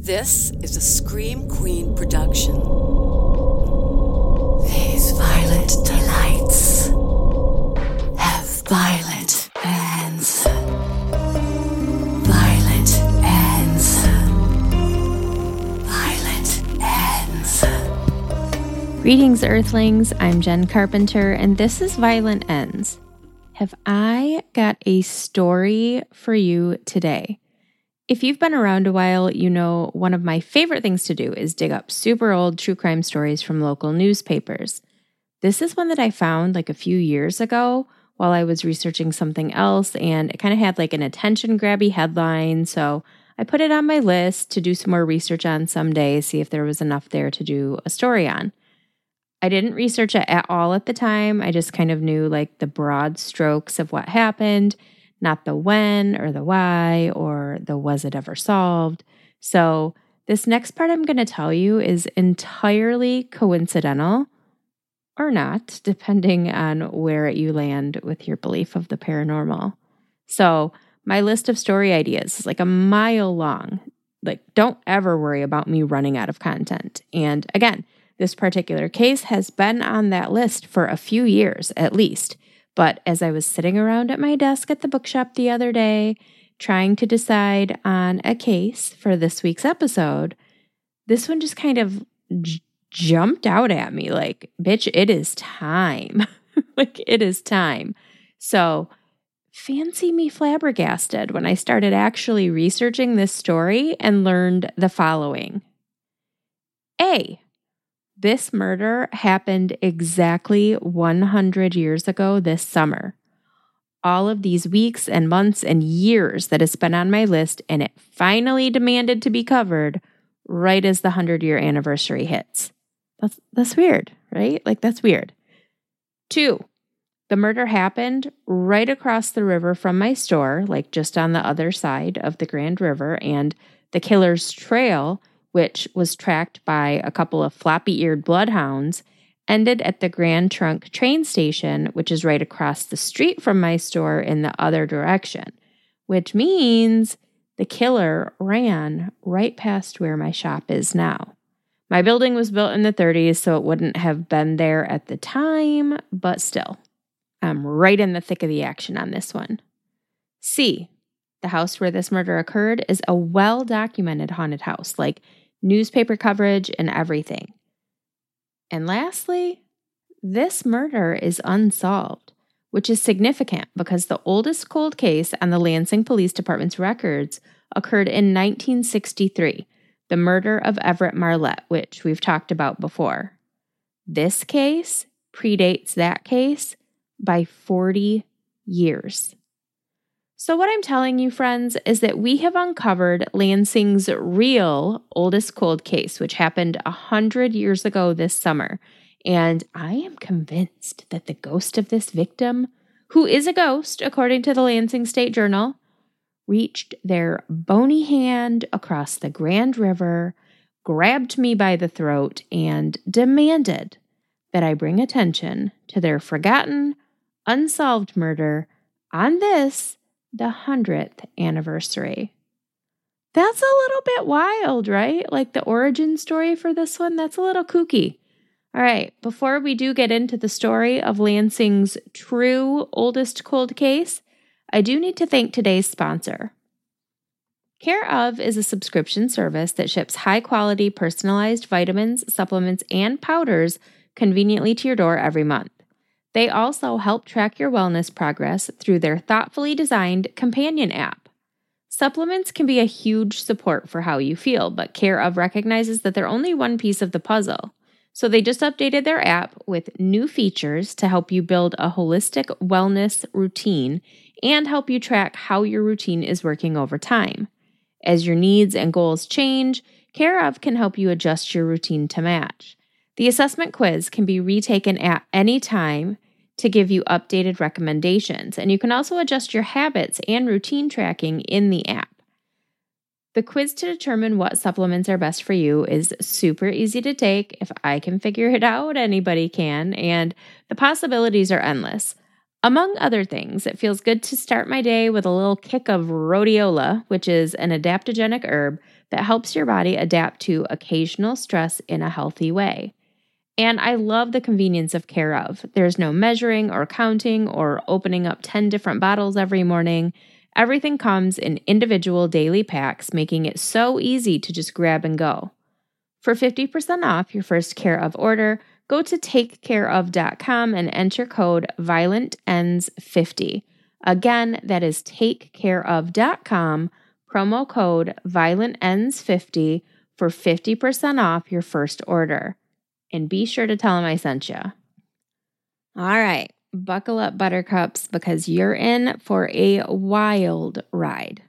This is a Scream Queen production. These violent delights have violent ends. Violent ends. Violent ends. Greetings, Earthlings. I'm Jen Carpenter, and this is Violent Ends. Have I got a story for you today? If you've been around a while, you know one of my favorite things to do is dig up super old true crime stories from local newspapers. This is one that I found like a few years ago while I was researching something else, and it kind of had like an attention-grabby headline, so I put it on my list to do some more research on someday, see if there was enough there to do a story on. I didn't research it at all at the time. I just kind of knew like the broad strokes of what happened, not the when or the why or the was it ever solved. So this next part I'm going to tell you is entirely coincidental or not, depending on where you land with your belief of the paranormal. So my list of story ideas is like a mile long. Like, don't ever worry about me running out of content. And again, this particular case has been on that list for a few years at least. But as I was sitting around at my desk at the bookshop the other day, trying to decide on a case for this week's episode, this one just kind of jumped out at me like, bitch, it is time. Like, it is time. So fancy me flabbergasted when I started actually researching this story and learned the following. A, this murder happened exactly 100 years ago this summer. All of these weeks and months and years that it's been on my list, and it finally demanded to be covered right as the 100-year anniversary hits. That's weird, right? Like, that's weird. 2, the murder happened right across the river from my store, like just on the other side of the Grand River, and the killer's trail, which was tracked by a couple of floppy-eared bloodhounds, ended at the Grand Trunk train station, which is right across the street from my store in the other direction, which means the killer ran right past where my shop is now. My building was built in the 30s, so it wouldn't have been there at the time, but still, I'm right in the thick of the action on this one. C, the house where this murder occurred is a well-documented haunted house, like newspaper coverage and everything. And lastly, this murder is unsolved, which is significant because the oldest cold case on the Lansing Police Department's records occurred in 1963, the murder of Everett Marlette, which we've talked about before. This case predates that case by 40 years. So what I'm telling you, friends, is that we have uncovered Lansing's real oldest cold case, which happened 100 years ago this summer. And I am convinced that the ghost of this victim, who is a ghost according to the Lansing State Journal, reached their bony hand across the Grand River, grabbed me by the throat, and demanded that I bring attention to their forgotten, unsolved murder on this, the 100th anniversary. That's a little bit wild, right? Like the origin story for this one, that's a little kooky. All right, before we do get into the story of Lansing's true oldest cold case, I do need to thank today's sponsor. Care of is a subscription service that ships high-quality personalized vitamins, supplements, and powders conveniently to your door every month. They also help track your wellness progress through their thoughtfully designed companion app. Supplements can be a huge support for how you feel, but Care of recognizes that they're only one piece of the puzzle. So they just updated their app with new features to help you build a holistic wellness routine and help you track how your routine is working over time. As your needs and goals change, Care of can help you adjust your routine to match. The assessment quiz can be retaken at any time to give you updated recommendations, and you can also adjust your habits and routine tracking in the app. The quiz to determine what supplements are best for you is super easy to take. If I can figure it out, anybody can, and the possibilities are endless. Among other things, it feels good to start my day with a little kick of rhodiola, which is an adaptogenic herb that helps your body adapt to occasional stress in a healthy way. And I love the convenience of Care of. There's no measuring or counting or opening up 10 different bottles every morning. Everything comes in individual daily packs, making it so easy to just grab and go. For 50% off your first Care of order, go to takecareof.com and enter code ViolentEnds50. Again, that is takecareof.com, promo code ViolentEnds50 for 50% off your first order. And be sure to tell them I sent you. All right, buckle up, buttercups, because you're in for a wild ride.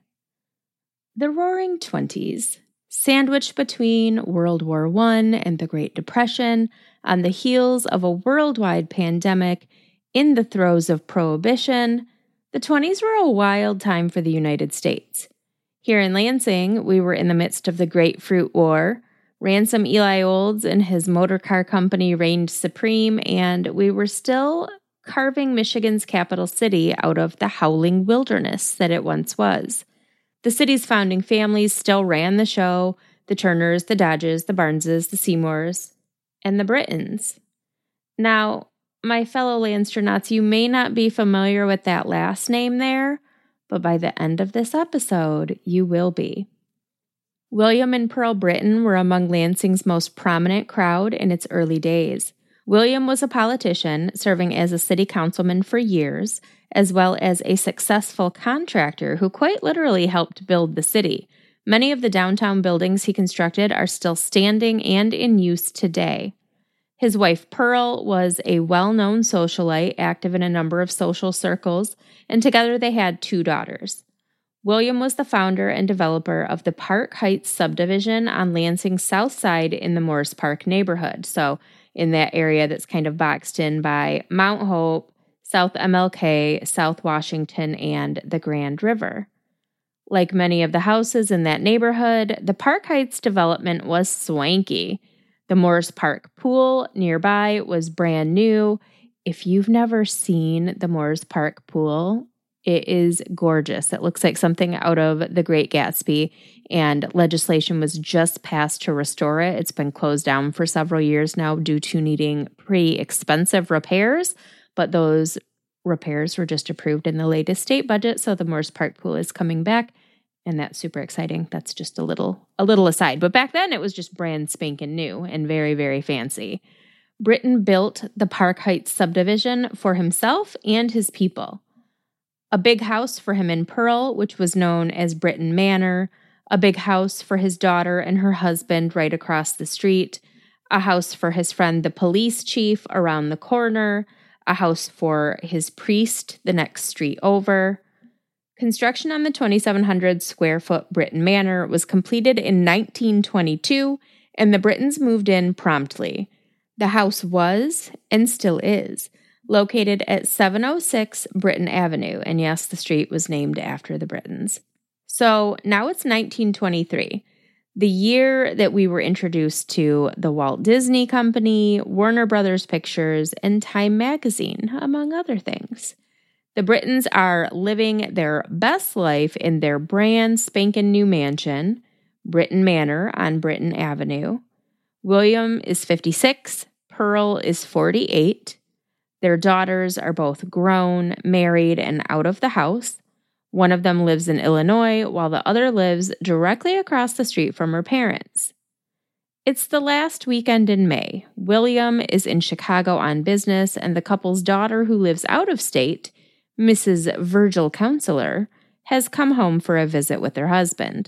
The Roaring Twenties, sandwiched between World War I and the Great Depression, on the heels of a worldwide pandemic, in the throes of Prohibition, the 20s were a wild time for the United States. Here in Lansing, we were in the midst of the Grapefruit War. Ransom Eli Olds and his motor car company reigned supreme, and we were still carving Michigan's capital city out of the howling wilderness that it once was. The city's founding families still ran the show: the Turners, the Dodges, the Barneses, the Seymours, and the Britons. Now, my fellow Landstronauts, you may not be familiar with that last name there, but by the end of this episode, you will be. William and Pearl Britton were among Lansing's most prominent crowd in its early days. William was a politician, serving as a city councilman for years, as well as a successful contractor who quite literally helped build the city. Many of the downtown buildings he constructed are still standing and in use today. His wife Pearl was a well-known socialite, active in a number of social circles, and together they had 2 daughters. William was the founder and developer of the Park Heights subdivision on Lansing's south side in the Morris Park neighborhood, so in that area that's kind of boxed in by Mount Hope, South MLK, South Washington, and the Grand River. Like many of the houses in that neighborhood, the Park Heights development was swanky. The Morris Park pool nearby was brand new. If you've never seen the Morris Park pool, it is gorgeous. It looks like something out of The Great Gatsby, and legislation was just passed to restore it. It's been closed down for several years now due to needing pretty expensive repairs, but those repairs were just approved in the latest state budget, so the Morris Park pool is coming back, and that's super exciting. That's just a little aside. But back then, it was just brand spanking new and very, very fancy. Britton built the Park Heights subdivision for himself and his people. A big house for him and Pearl, which was known as Britton Manor, a big house for his daughter and her husband right across the street, a house for his friend the police chief around the corner, a house for his priest the next street over. Construction on the 2,700 square foot Britton Manor was completed in 1922, and the Brittons moved in promptly. The house was, and still is, located at 706 Britton Avenue, and yes, the street was named after the Brittons. So now it's 1923, the year that we were introduced to the Walt Disney Company, Warner Brothers Pictures, and Time Magazine, among other things. The Brittons are living their best life in their brand spanking new mansion, Britton Manor on Britton Avenue. William is 56, Pearl is 48. Their daughters are both grown, married, and out of the house. One of them lives in Illinois, while the other lives directly across the street from her parents. It's the last weekend in May. William is in Chicago on business, and the couple's daughter, who lives out of state, Mrs. Virgil Counselor, has come home for a visit with her husband.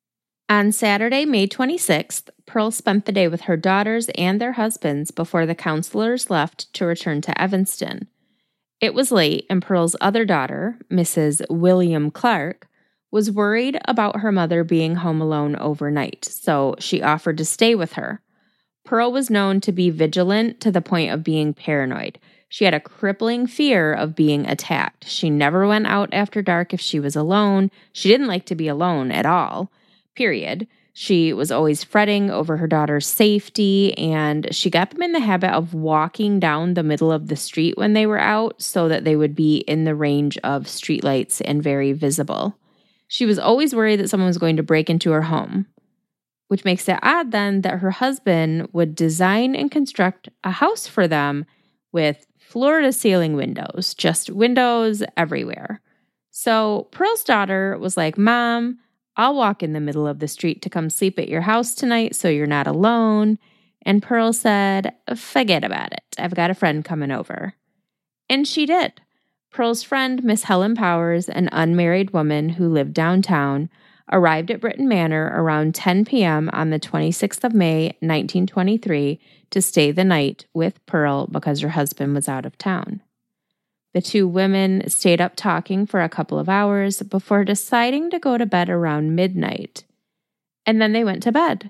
On Saturday, May 26th, Pearl spent the day with her daughters and their husbands before the counselors left to return to Evanston. It was late, and Pearl's other daughter, Mrs. William Clark, was worried about her mother being home alone overnight, so she offered to stay with her. Pearl was known to be vigilant to the point of being paranoid. She had a crippling fear of being attacked. She never went out after dark if she was alone. She didn't like to be alone at all. period. She was always fretting over her daughter's safety, and she got them in the habit of walking down the middle of the street when they were out so that they would be in the range of streetlights and very visible. She was always worried that someone was going to break into her home, which makes it odd then that her husband would design and construct a house for them with floor-to-ceiling windows, just windows everywhere. So Pearl's daughter was like, "Mom, I'll walk in the middle of the street to come sleep at your house tonight so you're not alone." And Pearl said, "Forget about it. I've got a friend coming over." And she did. Pearl's friend, Miss Helen Powers, an unmarried woman who lived downtown, arrived at Britton Manor around 10 p.m. on the 26th of May, 1923, to stay the night with Pearl because her husband was out of town. The two women stayed up talking for a couple of hours before deciding to go to bed around midnight. And then they went to bed.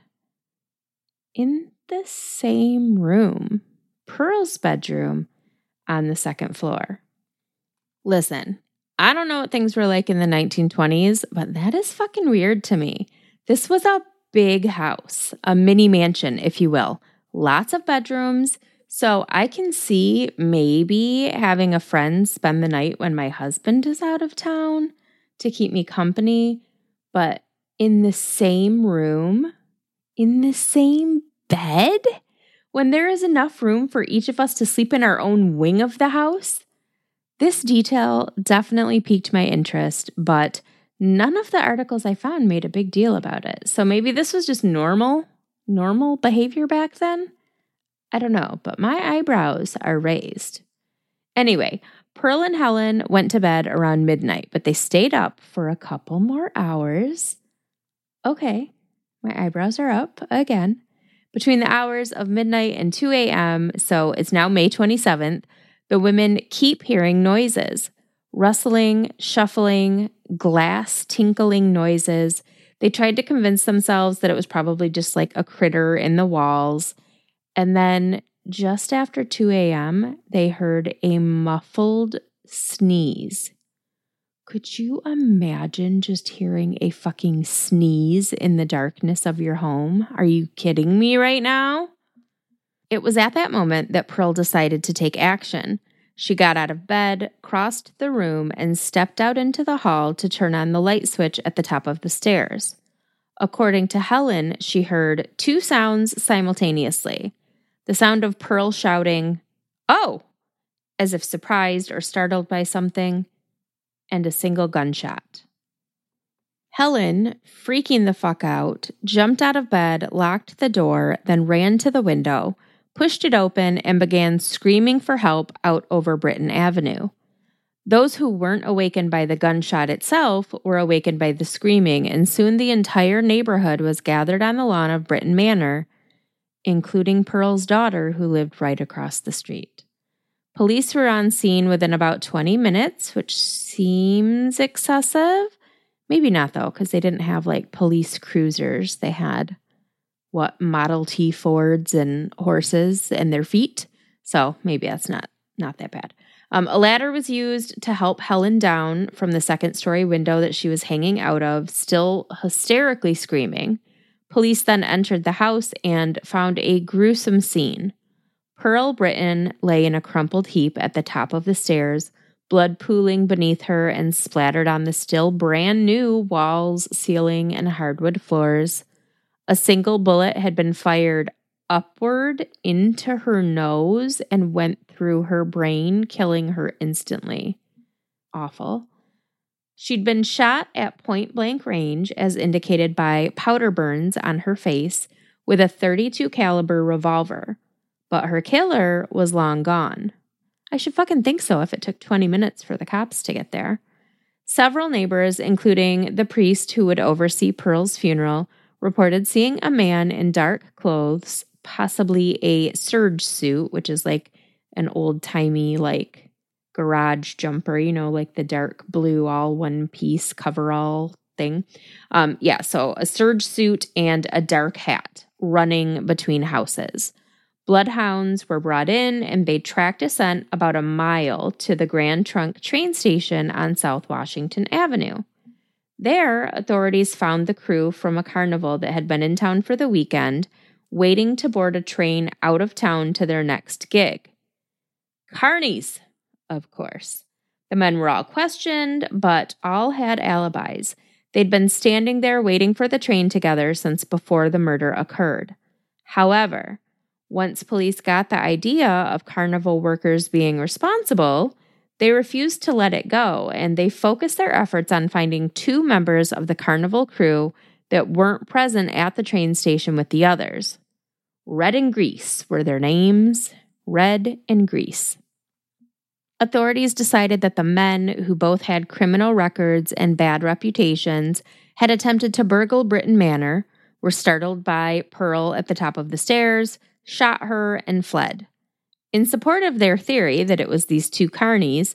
In the same room, Pearl's bedroom on the second floor. Listen, I don't know what things were like in the 1920s, but that is fucking weird to me. This was a big house, a mini mansion, if you will. Lots of bedrooms. So I can see maybe having a friend spend the night when my husband is out of town to keep me company. But in the same room, in the same bed, when there is enough room for each of us to sleep in our own wing of the house? This detail definitely piqued my interest, but none of the articles I found made a big deal about it. So maybe this was just normal behavior back then? I don't know, but my eyebrows are raised. Anyway, Pearl and Helen went to bed around midnight, but they stayed up for a couple more hours. Okay, my eyebrows are up again. Between the hours of midnight and 2 a.m., so it's now May 27th, the women keep hearing noises, rustling, shuffling, glass tinkling noises. They tried to convince themselves that it was probably just like a critter in the walls. And then just after 2 a.m., they heard a muffled sneeze. Could you imagine just hearing a fucking sneeze in the darkness of your home? Are you kidding me right now? It was at that moment that Pearl decided to take action. She got out of bed, crossed the room, and stepped out into the hall to turn on the light switch at the top of the stairs. According to Helen, she heard two sounds simultaneously. The sound of Pearl shouting, "Oh!" as if surprised or startled by something, and a single gunshot. Helen, freaking the fuck out, jumped out of bed, locked the door, then ran to the window, pushed it open, and began screaming for help out over Britton Avenue. Those who weren't awakened by the gunshot itself were awakened by the screaming, and soon the entire neighborhood was gathered on the lawn of Britton Manor, including Pearl's daughter, who lived right across the street. Police were on scene within about 20 minutes, which seems excessive. Maybe not, though, because they didn't have, like, police cruisers. They had, Model T Fords and horses and their feet. So maybe that's not that bad. A ladder was used to help Helen down from the second-story window that she was hanging out of, still hysterically screaming. Police then entered the house and found a gruesome scene. Pearl Britton lay in a crumpled heap at the top of the stairs, blood pooling beneath her and splattered on the still brand new walls, ceiling, and hardwood floors. A single bullet had been fired upward into her nose and went through her brain, killing her instantly. Awful. She'd been shot at point-blank range, as indicated by powder burns on her face, with a .32 caliber revolver. But her killer was long gone. I should fucking think so if it took 20 minutes for the cops to get there. Several neighbors, including the priest who would oversee Pearl's funeral, reported seeing a man in dark clothes, possibly a serge suit, which is like an old-timey, like, garage jumper, like the dark blue all one-piece coverall thing. So a serge suit and a dark hat running between houses. Bloodhounds were brought in, and they tracked a scent about a mile to the Grand Trunk train station on South Washington Avenue. There, authorities found the crew from a carnival that had been in town for the weekend, waiting to board a train out of town to their next gig. Carnies, of course. The men were all questioned, but all had alibis. They'd been standing there waiting for the train together since before the murder occurred. However, once police got the idea of carnival workers being responsible, they refused to let it go, and they focused their efforts on finding 2 members of the carnival crew that weren't present at the train station with the others. Red and Grease were their names. Red and Grease. Authorities decided that the men, who both had criminal records and bad reputations, had attempted to burgle Britton Manor, were startled by Pearl at the top of the stairs, shot her, and fled. In support of their theory that it was these 2 carnies,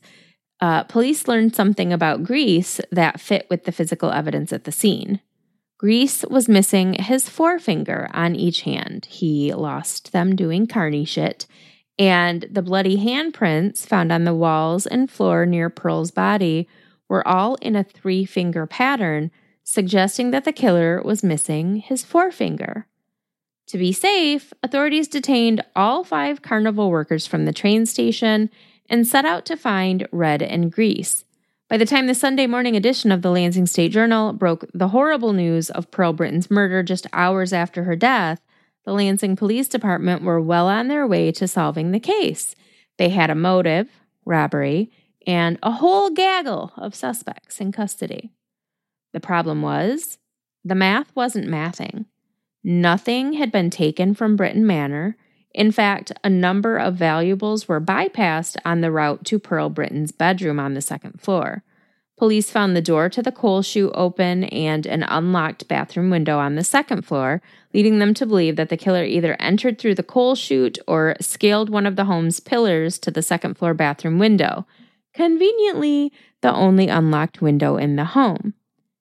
police learned something about Grease that fit with the physical evidence at the scene. Grease was missing his forefinger on each hand. He lost them doing carny shit, and the bloody handprints found on the walls and floor near Pearl's body were all in a 3-finger pattern, suggesting that the killer was missing his forefinger. To be safe, authorities detained all 5 carnival workers from the train station and set out to find Red and Grease. By the time the Sunday morning edition of the Lansing State Journal broke the horrible news of Pearl Britton's murder just hours after her death, the Lansing Police Department were well on their way to solving the case. They had a motive, robbery, and a whole gaggle of suspects in custody. The problem was, the math wasn't mathing. Nothing had been taken from Britton Manor. In fact, a number of valuables were bypassed on the route to Pearl Britton's bedroom on the 2nd floor. Police found the door to the coal chute open and an unlocked bathroom window on the 2nd floor, leading them to believe that the killer either entered through the coal chute or scaled one of the home's pillars to the 2nd floor bathroom window. Conveniently, the only unlocked window in the home.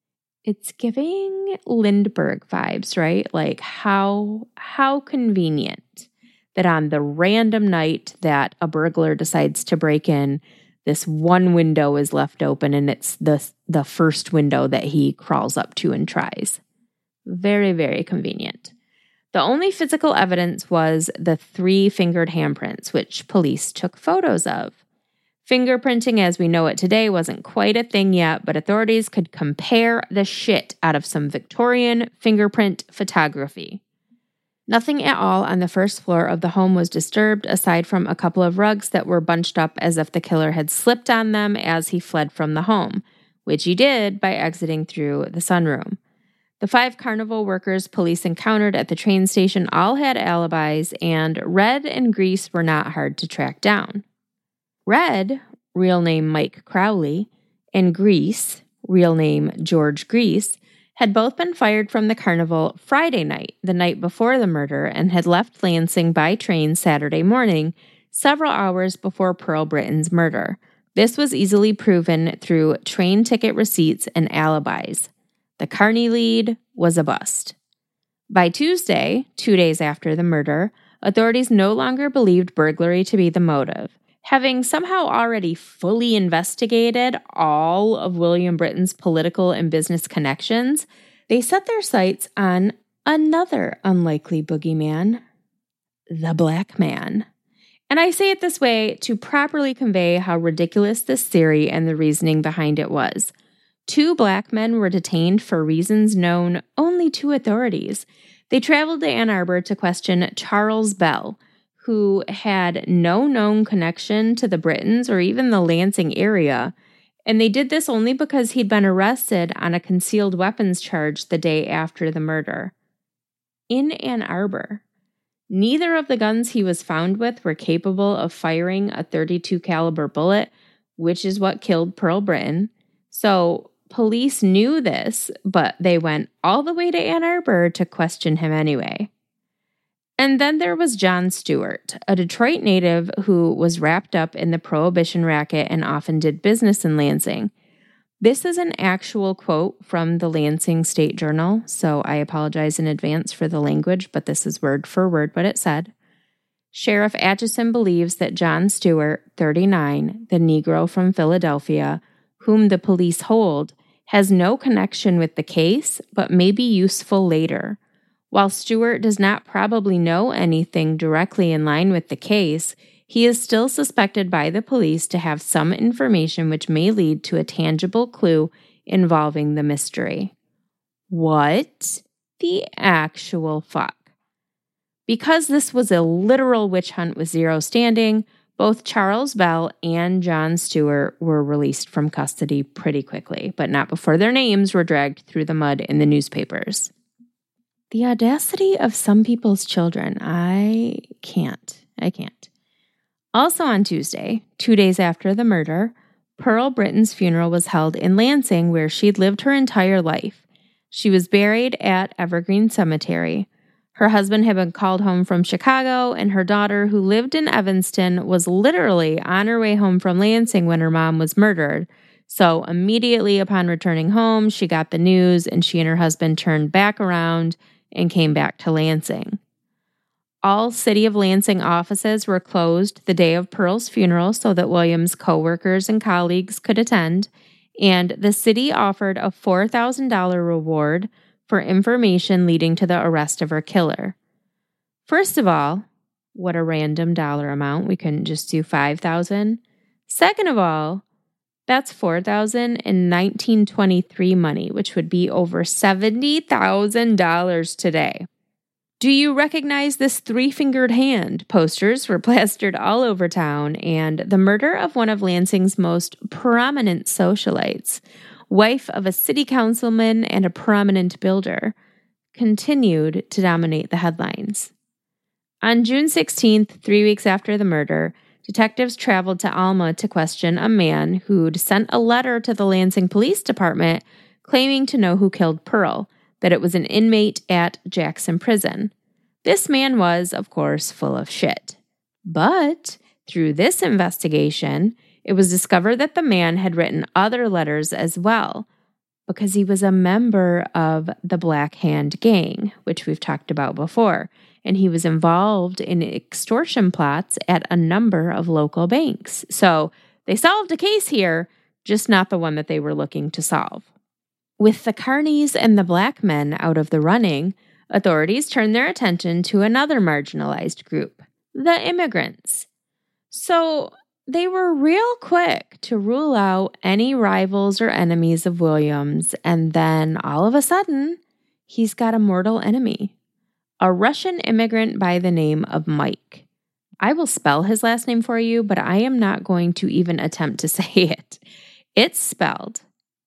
It's giving Lindbergh vibes, right? Like how convenient that on the random night that a burglar decides to break in, this one window is left open and it's the first window that he crawls up to and tries. Very, very convenient. The only physical evidence was the 3-fingered handprints, which police took photos of. Fingerprinting as we know it today wasn't quite a thing yet, but authorities could compare the shit out of some Victorian fingerprint photography. Nothing at all on the 1st floor of the home was disturbed aside from a couple of rugs that were bunched up as if the killer had slipped on them as he fled from the home, which he did by exiting through the sunroom. The 5 carnival workers police encountered at the train station all had alibis, and Red and Grease were not hard to track down. Red, real name Mike Crowley, and Grease, real name George Grease, had both been fired from the carnival Friday night, the night before the murder, and had left Lansing by train Saturday morning, several hours before Pearl Britton's murder. This was easily proven through train ticket receipts and alibis. The carny lead was a bust. By Tuesday, 2 days after the murder, authorities no longer believed burglary to be the motive. Having somehow already fully investigated all of William Britton's political and business connections, they set their sights on another unlikely boogeyman, the Black Man. And I say it this way to properly convey how ridiculous this theory and the reasoning behind it was. 2 black men were detained for reasons known only to authorities. They traveled to Ann Arbor to question Charles Bell, who had no known connection to the Brittons or even the Lansing area, and they did this only because he'd been arrested on a concealed weapons charge the day after the murder. In Ann Arbor. Neither of the guns he was found with were capable of firing a .32 caliber bullet, which is what killed Pearl Britton. So police knew this, but they went all the way to Ann Arbor to question him anyway. And then there was John Stewart, a Detroit native who was wrapped up in the Prohibition racket and often did business in Lansing. This is an actual quote from the Lansing State Journal, so I apologize in advance for the language, but this is word for word what it said. Sheriff Atchison believes that John Stewart, 39, the Negro from Philadelphia, whom the police hold, has no connection with the case, but may be useful later. While Stewart does not probably know anything directly in line with the case, he is still suspected by the police to have some information which may lead to a tangible clue involving the mystery. What the actual fuck? Because this was a literal witch hunt with zero standing, both Charles Bell and John Stewart were released from custody pretty quickly, but not before their names were dragged through the mud in the newspapers. The audacity of some people's children, I can't. Also on Tuesday, 2 days after the murder, Pearl Britton's funeral was held in Lansing, where she'd lived her entire life. She was buried at Evergreen Cemetery. Her husband had been called home from Chicago, and her daughter, who lived in Evanston, was literally on her way home from Lansing when her mom was murdered. So immediately upon returning home, she got the news, and she and her husband turned back around and came back to Lansing. All City of Lansing offices were closed the day of Pearl's funeral so that William's coworkers and colleagues could attend, and the city offered a $4,000 reward for information leading to the arrest of her killer. First of all, what a random dollar amount. We couldn't just do $5,000. Second of all, that's $4,000 in 1923 money, which would be over $70,000 today. Do you recognize this three-fingered hand? Posters were plastered all over town, and the murder of one of Lansing's most prominent socialites, wife of a city councilman and a prominent builder, continued to dominate the headlines. On June 16th, 3 weeks after the murder, detectives traveled to Alma to question a man who'd sent a letter to the Lansing Police Department claiming to know who killed Pearl, that it was an inmate at Jackson Prison. This man was, of course, full of shit. But through this investigation, it was discovered that the man had written other letters as well, because he was a member of the Black Hand Gang, which we've talked about before, and he was involved in extortion plots at a number of local banks. So they solved a case here, just not the one that they were looking to solve. With the Carneys and the black men out of the running, authorities turned their attention to another marginalized group, the immigrants. So they were real quick to rule out any rivals or enemies of Williams, and then all of a sudden, he's got a mortal enemy, a Russian immigrant by the name of Mike. I will spell his last name for you, but I am not going to even attempt to say it. It's spelled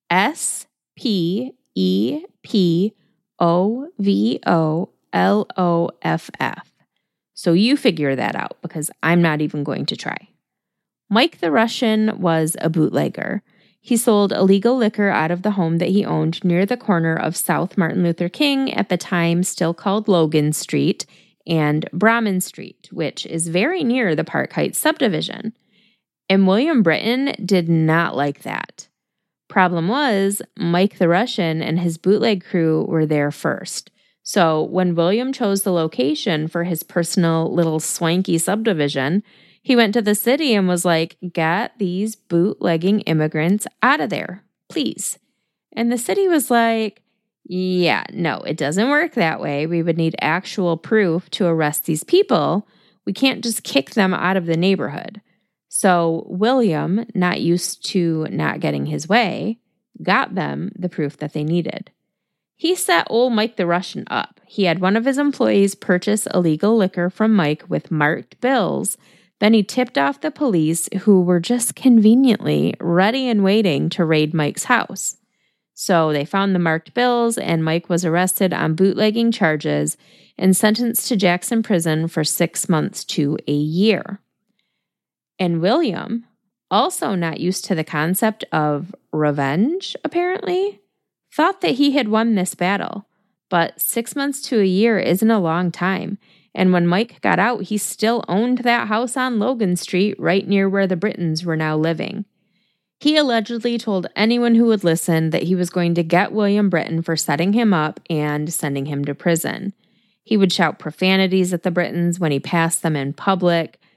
Spepovoloff. So you figure that out, because I'm not even going to try. Mike the Russian was a bootlegger. He sold illegal liquor out of the home that he owned near the corner of South Martin Luther King, at the time still called Logan Street, and Brahman Street, which is very near the Park Heights subdivision. And William Britton did not like that. Problem was, Mike the Russian and his bootleg crew were there first. So when William chose the location for his personal little swanky subdivision, he went to the city and was like, "Get these bootlegging immigrants out of there, please." And the city was like, "Yeah, no, it doesn't work that way. We would need actual proof to arrest these people. We can't just kick them out of the neighborhood." So William, not used to not getting his way, got them the proof that they needed. He set old Mike the Russian up. He had one of his employees purchase illegal liquor from Mike with marked bills. Then he tipped off the police, who were just conveniently ready and waiting to raid Mike's house. So they found the marked bills, and Mike was arrested on bootlegging charges and sentenced to Jackson Prison for 6 months to a year. And William, also not used to the concept of revenge, apparently, thought that he had won this battle. But 6 months to a year isn't a long time. And when Mike got out, he still owned that house on Logan Street, right near where the Brittons were now living. He allegedly told anyone who would listen that he was going to get William Britton for setting him up and sending him to prison. He would shout profanities at the Brittons when he passed them in public.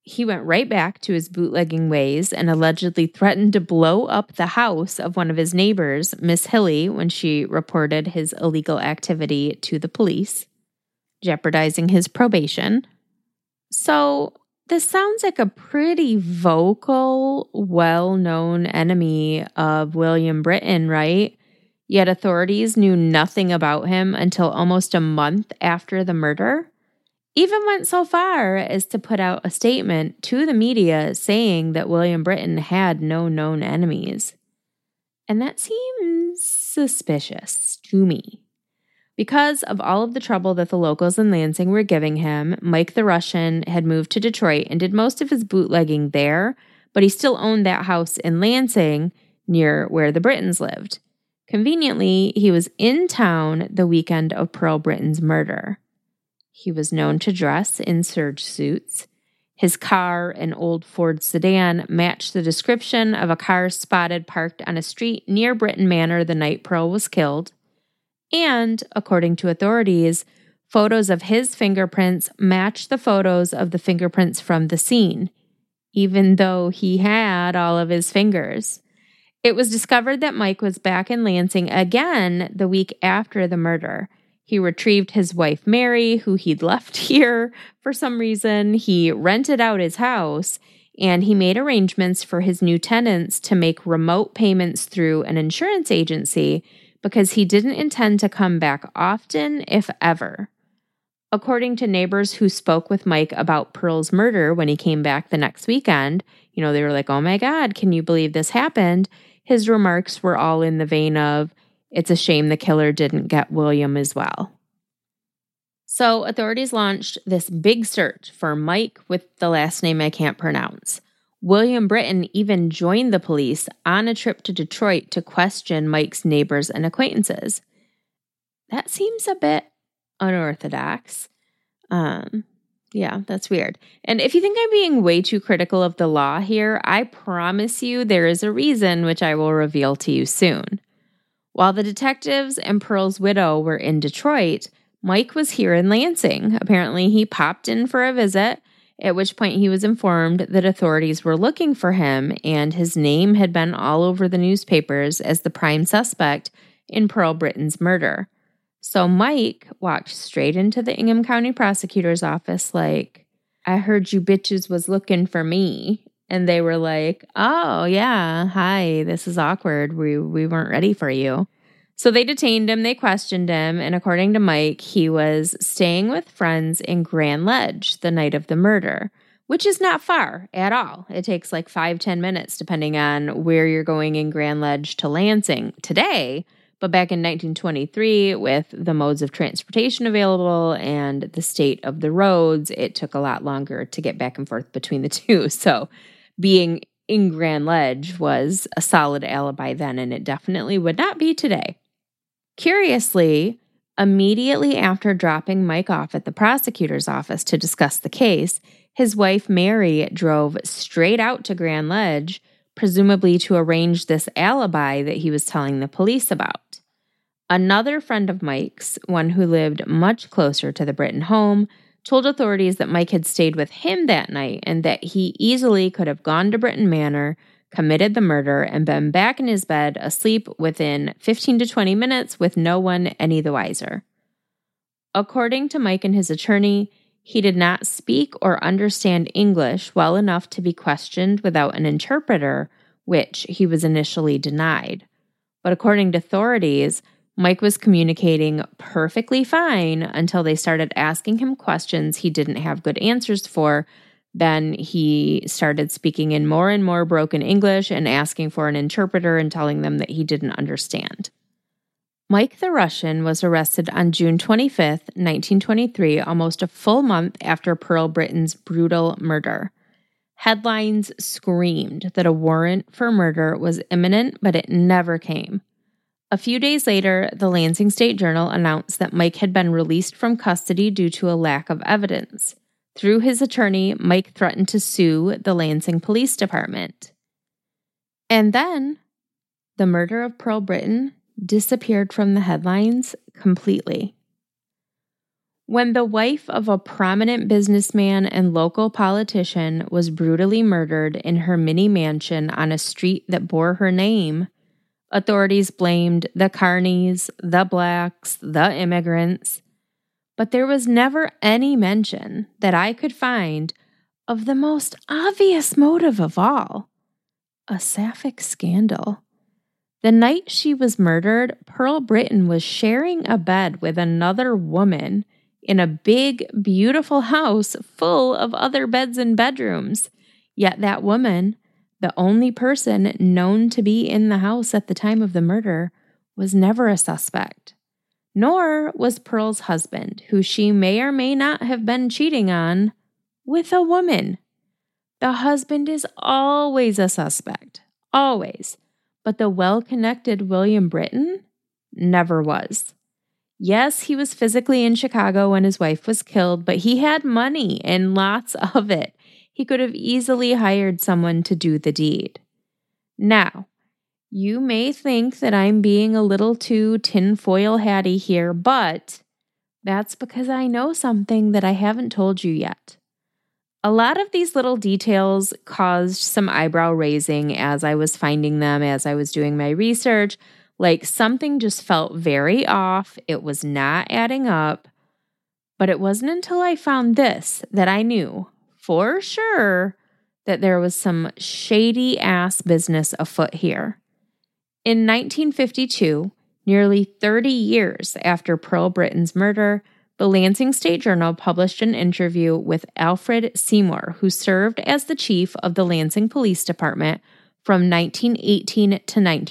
he went right back to his bootlegging ways and allegedly threatened to blow up the house of one of his neighbors, Miss Hilly, when she reported his illegal activity to the police, jeopardizing his probation. So this sounds like a pretty vocal, well-known enemy of William Britton, right? Yet authorities knew nothing about him until almost a month after the murder. Even went so far as to put out a statement to the media saying that William Britton had no known enemies. And that seems suspicious to me. Because of all of the trouble that the locals in Lansing were giving him, Mike the Russian had moved to Detroit and did most of his bootlegging there, but he still owned that house in Lansing near where the Brittons lived. Conveniently, he was in town the weekend of Pearl Britton's murder. He was known to dress in serge suits. His car, an old Ford sedan, matched the description of a car spotted parked on a street near Britton Manor the night Pearl was killed. And, according to authorities, photos of his fingerprints matched the photos of the fingerprints from the scene, even though he had all of his fingers. It was discovered that Mike was back in Lansing again the week after the murder. He retrieved his wife, Mary, who he'd left here for some reason. He rented out his house, and he made arrangements for his new tenants to make remote payments through an insurance agency because he didn't intend to come back often, if ever. According to neighbors who spoke with Mike about Pearl's murder when he came back the next weekend, they were like, "Oh my God, can you believe this happened?" His remarks were all in the vein of, "It's a shame the killer didn't get William as well." So authorities launched this big search for Mike with the last name I can't pronounce. William Britton even joined the police on a trip to Detroit to question Mike's neighbors and acquaintances. That seems a bit unorthodox. Yeah, that's weird. And if you think I'm being way too critical of the law here, I promise you there is a reason, which I will reveal to you soon. While the detectives and Pearl's widow were in Detroit, Mike was here in Lansing. Apparently, he popped in for a visit, at which point he was informed that authorities were looking for him, and his name had been all over the newspapers as the prime suspect in Pearl Britton's murder. So Mike walked straight into the Ingham County prosecutor's office like, "I heard you bitches was looking for me." And they were like, "Oh, yeah, hi, this is awkward. We weren't ready for you." So they detained him, they questioned him, and according to Mike, he was staying with friends in Grand Ledge the night of the murder, which is not far at all. It takes like 5-10 minutes depending on where you're going in Grand Ledge to Lansing today. But back in 1923, with the modes of transportation available and the state of the roads, it took a lot longer to get back and forth between the two. So being in Grand Ledge was a solid alibi then, and it definitely would not be today. Curiously, immediately after dropping Mike off at the prosecutor's office to discuss the case, his wife Mary drove straight out to Grand Ledge, presumably to arrange this alibi that he was telling the police about. Another friend of Mike's, one who lived much closer to the Britton home, told authorities that Mike had stayed with him that night and that he easily could have gone to Britton Manor, committed the murder, and been back in his bed asleep within 15 to 20 minutes with no one any the wiser. According to Mike and his attorney, he did not speak or understand English well enough to be questioned without an interpreter, which he was initially denied. But according to authorities, Mike was communicating perfectly fine until they started asking him questions he didn't have good answers for. Then he started speaking in more and more broken English and asking for an interpreter and telling them that he didn't understand. Mike the Russian was arrested on June 25th, 1923, almost a full month after Pearl Britton's brutal murder. Headlines screamed that a warrant for murder was imminent, but it never came. A few days later, the Lansing State Journal announced that Mike had been released from custody due to a lack of evidence. Through his attorney, Mike threatened to sue the Lansing Police Department. And then, the murder of Pearl Britton disappeared from the headlines completely. When the wife of a prominent businessman and local politician was brutally murdered in her mini mansion on a street that bore her name, authorities blamed the carnies, the blacks, the immigrants. But there was never any mention that I could find of the most obvious motive of all, a sapphic scandal. The night she was murdered, Pearl Britton was sharing a bed with another woman in a big, beautiful house full of other beds and bedrooms. Yet that woman, the only person known to be in the house at the time of the murder, was never a suspect. Nor was Pearl's husband, who she may or may not have been cheating on, with a woman. The husband is always a suspect, always. But the well-connected William Britton never was. Yes, he was physically in Chicago when his wife was killed, but he had money and lots of it. He could have easily hired someone to do the deed. Now, you may think that I'm being a little too tinfoil hatty here, but that's because I know something that I haven't told you yet. A lot of these little details caused some eyebrow raising as I was finding them, as I was doing my research. Like something just felt very off. It was not adding up. But it wasn't until I found this that I knew for sure that there was some shady ass business afoot here. In 1952, nearly 30 years after Pearl Britton's murder, the Lansing State Journal published an interview with Alfred Seymour, who served as the chief of the Lansing Police Department from 1918 to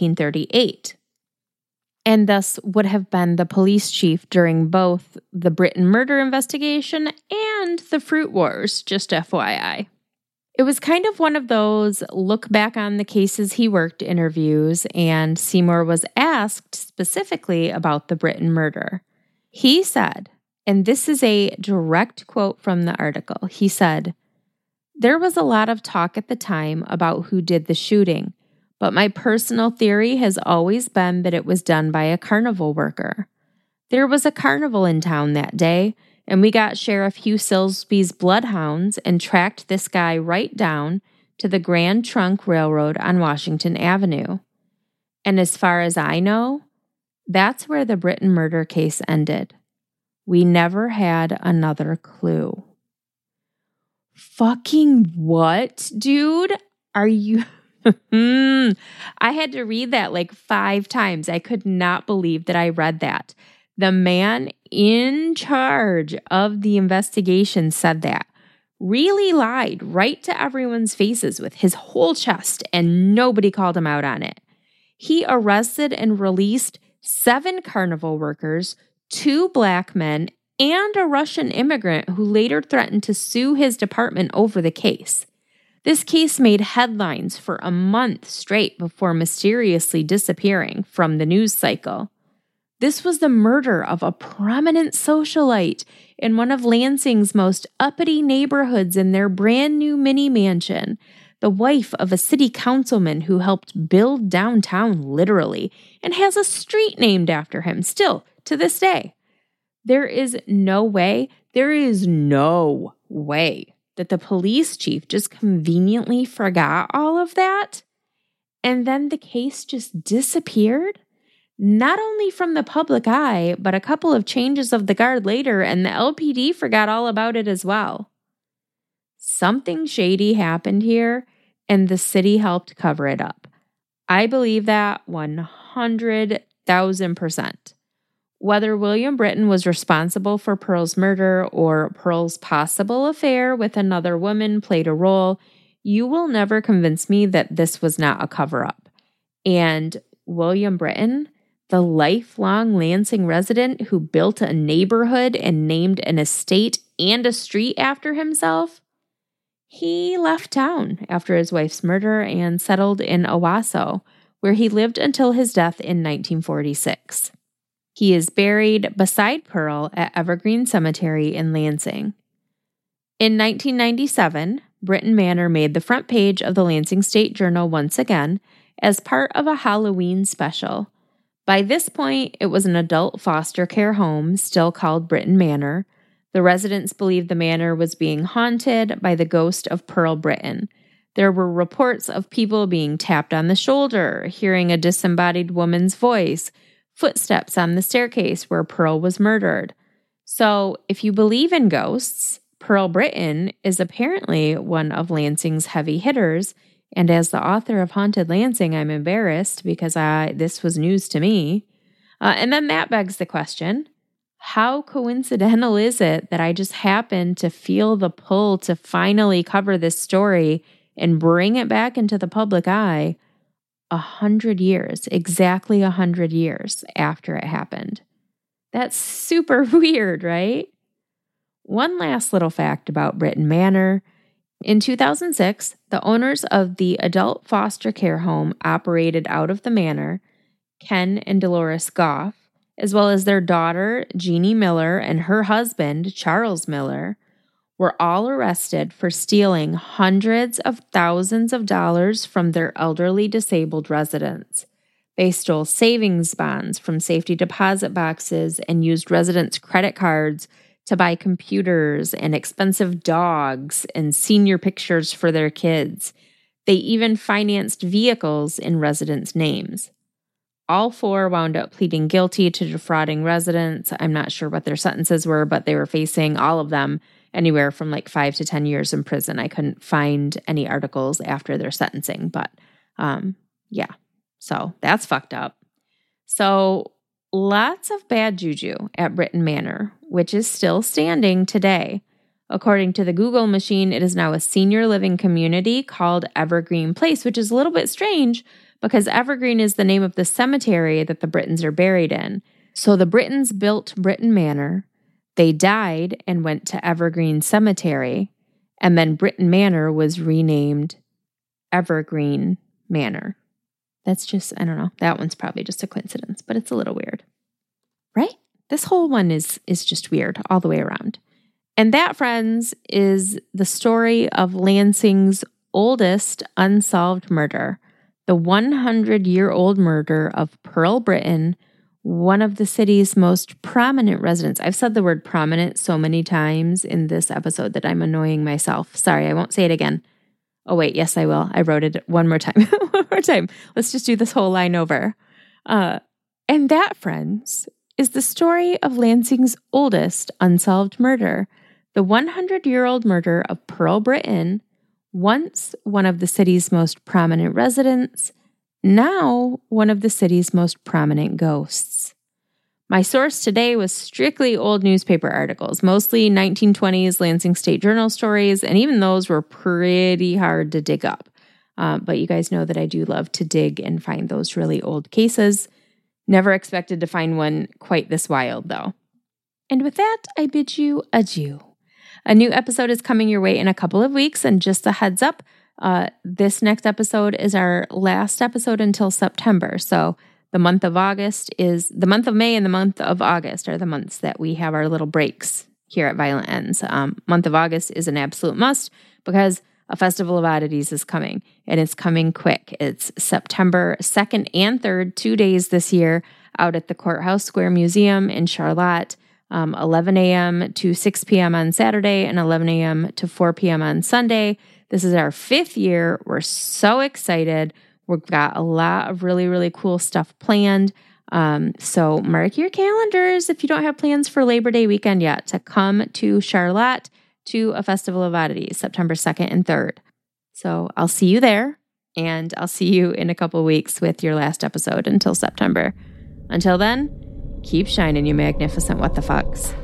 1938, and thus would have been the police chief during both the Britton murder investigation and the Fruit Wars, just FYI. It was kind of one of those look back on the cases he worked interviews, and Seymour was asked specifically about the Britton murder. He said, and this is a direct quote from the article, he said, "There was a lot of talk at the time about who did the shooting, but my personal theory has always been that it was done by a carnival worker. There was a carnival in town that day, and we got Sheriff Hugh Silsby's bloodhounds and tracked this guy right down to the Grand Trunk Railroad on Washington Avenue. And as far as I know, that's where the Britton murder case ended. We never had another clue." Fucking what, dude? Are you... I had to read that like 5 times. I could not believe that I read that. The man in charge of the investigation said that. Really lied right to everyone's faces with his whole chest, and nobody called him out on it. He arrested and released 7 carnival workers, 2 black men, and a Russian immigrant who later threatened to sue his department over the case. This case made headlines for a month straight before mysteriously disappearing from the news cycle. This was the murder of a prominent socialite in one of Lansing's most uppity neighborhoods in their brand new mini mansion, the wife of a city councilman who helped build downtown literally and has a street named after him still to this day. There is no way that the police chief just conveniently forgot all of that, and then the case just disappeared? Not only from the public eye, but a couple of changes of the guard later, and the LPD forgot all about it as well. Something shady happened here, and the city helped cover it up. I believe that 100,000%. Whether William Britton was responsible for Pearl's murder or Pearl's possible affair with another woman played a role, you will never convince me that this was not a cover-up. And William Britton, the lifelong Lansing resident who built a neighborhood and named an estate and a street after himself, he left town after his wife's murder and settled in Owasso, where he lived until his death in 1946. He is buried beside Pearl at Evergreen Cemetery in Lansing. In 1997, Britton Manor made the front page of the Lansing State Journal once again as part of a Halloween special. By this point, it was an adult foster care home, still called Britton Manor, The residents believed the manor was being haunted by the ghost of Pearl Britton. There were reports of people being tapped on the shoulder, hearing a disembodied woman's voice, footsteps on the staircase where Pearl was murdered. So, if you believe in ghosts, Pearl Britton is apparently one of Lansing's heavy hitters, and as the author of Haunted Lansing, I'm embarrassed because this was news to me. And then that begs the question, how coincidental is it that I just happened to feel the pull to finally cover this story and bring it back into the public eye 100 years, exactly 100 years after it happened? That's super weird, right? One last little fact about Britton Manor. In 2006, the owners of the adult foster care home operated out of the manor, Ken and Dolores Goff, as well as their daughter, Jeannie Miller, and her husband, Charles Miller, were all arrested for stealing hundreds of thousands of dollars from their elderly disabled residents. They stole savings bonds from safety deposit boxes and used residents' credit cards to buy computers and expensive dogs and senior pictures for their kids. They even financed vehicles in residents' names. All four wound up pleading guilty to defrauding residents. I'm not sure what their sentences were, but they were facing, all of them, anywhere from like 5 to 10 years in prison. I couldn't find any articles after their sentencing, but yeah. So that's fucked up. So lots of bad juju at Britton Manor, which is still standing today. According to the Google machine, it is now a senior living community called Evergreen Place, which is a little bit strange because Evergreen is the name of the cemetery that the Brittons are buried in. So the Brittons built Britton Manor, they died and went to Evergreen Cemetery, and then Britton Manor was renamed Evergreen Manor. That's just, I don't know, that one's probably just a coincidence, but it's a little weird, right? This whole one is just weird all the way around. And that, friends, is the story of Lansing's oldest unsolved murder, the 100-year-old murder of Pearl Britton, one of the city's most prominent residents. I've said the word prominent so many times in this episode that I'm annoying myself. Sorry, I won't say it again. Oh, wait, yes, I will. I wrote it one more time. One more time. Let's just do this whole line over. And that, friends, is the story of Lansing's oldest unsolved murder, the 100-year-old murder of Pearl Britton, once one of the city's most prominent residents, now one of the city's most prominent ghosts. My source today was strictly old newspaper articles, mostly 1920s Lansing State Journal stories, and even those were pretty hard to dig up. But you guys know that I do love to dig and find those really old cases. Never expected to find one quite this wild, though. And with that, I bid you adieu. A new episode is coming your way in a couple of weeks, and just a heads up, this next episode is our last episode until September. So the month of May and the month of August are the months that we have our little breaks here at Violent Ends. Month of August is an absolute must because a Festival of Oddities is coming, and it's coming quick. It's September 2nd and 3rd, 2 days this year, out at the Courthouse Square Museum in Charlotte, 11 a.m. to 6 p.m. on Saturday and 11 a.m. to 4 p.m. on Sunday. This is our 5th year. We're so excited. We've got a lot of really, really cool stuff planned. So mark your calendars if you don't have plans for Labor Day weekend yet to come to Charlotte to a Festival of Oddities, September 2nd and 3rd. So I'll see you there, and I'll see you in a couple weeks with your last episode until September. Until then, keep shining, you magnificent what the fucks.